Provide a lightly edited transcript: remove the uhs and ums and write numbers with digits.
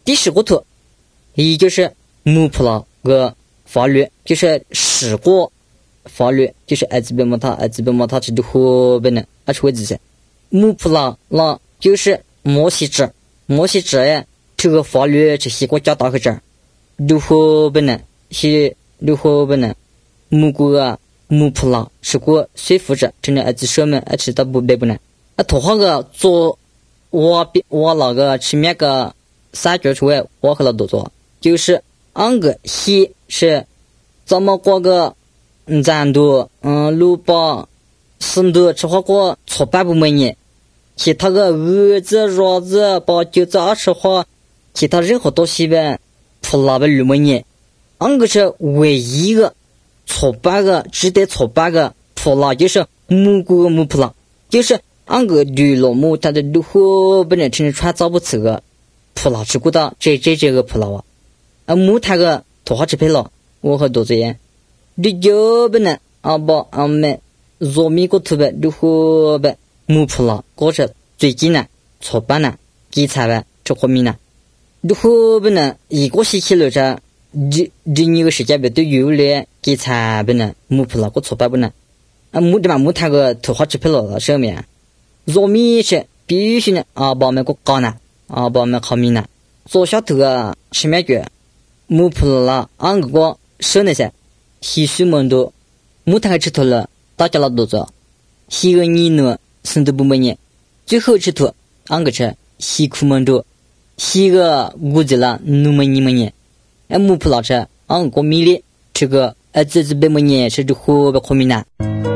第10个图，也就是木普拉个法律，就是10个法律，就是艾兹贝莫塔这的河北呢，是为这些木普拉那就是摩西制呀，这个法律这些国家大个这儿，的河北呢是的河北呢，木个木普拉是个说服者，真的艾兹说们爱吃到不背不呢，头下个做我那个前面个三角出来，我和他都做，就是安个西是怎么过个咱都路巴深度吃花过错半不每年，其他个儿子儿子把就这吃花，其他任何东西呗普拉呗每年，安个是唯一个错半个值得错半个普拉，就是木普拉，就是安个绿萝木它的路后本来成穿早不吃个普拉吃过的这个普拉木它个头下吃配了，我和多这样。你就不能不没做米个图呗，如何呗木普拉，或者最近呢错半呢，基材呗这方面呢，如何不能一个星期了着，你个时间呗都有了基材不能木普拉个错半不能，木的嘛木它个头下吃配了上面，做米是必须呢把那个干呢把那烤米呢，做下头个吃面卷，木普拉按个手那些。西苏门多，木炭吃透了，大家老多做。西个你呢，生都不满意。最后吃透，俺个吃西苦门多，西个屋子了，努么你们呢？木普拉吃，俺个米粒，这个这被么呢？是这河北可米呢？